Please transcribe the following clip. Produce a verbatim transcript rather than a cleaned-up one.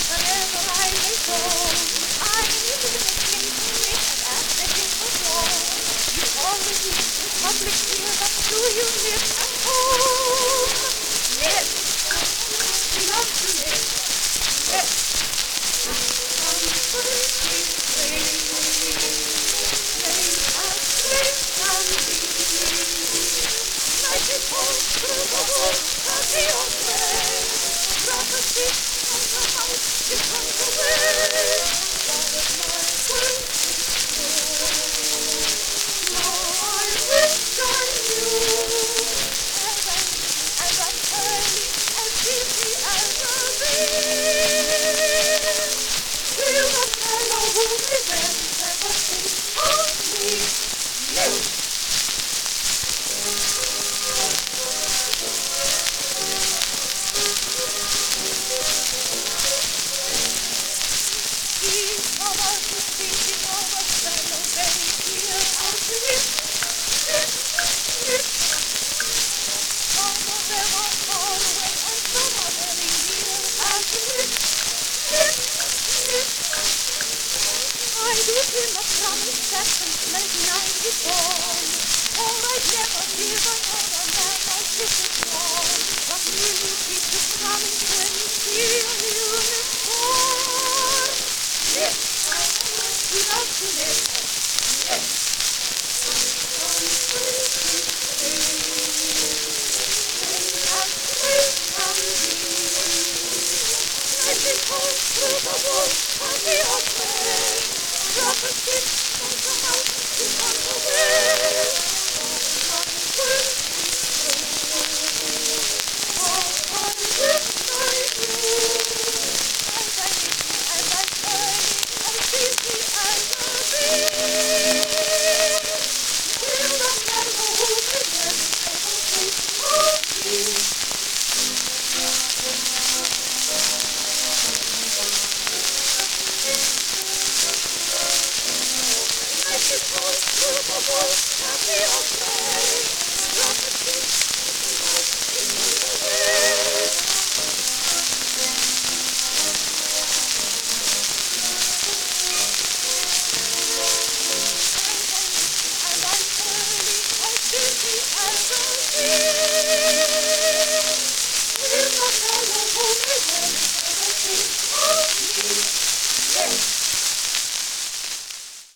Wherever I may go, I need to escape from it and as the day goes on. You always live in public fear, but do you live at home? Live! We love to live. Live! Comforting place, place as place can be. Like it falls through the wall of the old way. Prophecy of the house becomes a way. That is my word to now I wish I knew as I, as I'm early, as busy as a bee. Feel the fellow who resents everything on me. You. Each of us is thinking of a fellow very clear how to live, live, live. Some of them are far away and some are very near. How to live, live, live. I did him a promise that since late ninety-four, or I'd never give another man my ticket for. But will you keep the promise when you see a uniform? Live, we love to live. Live, as place can be. Let it go through the woods and the open. Drop a stick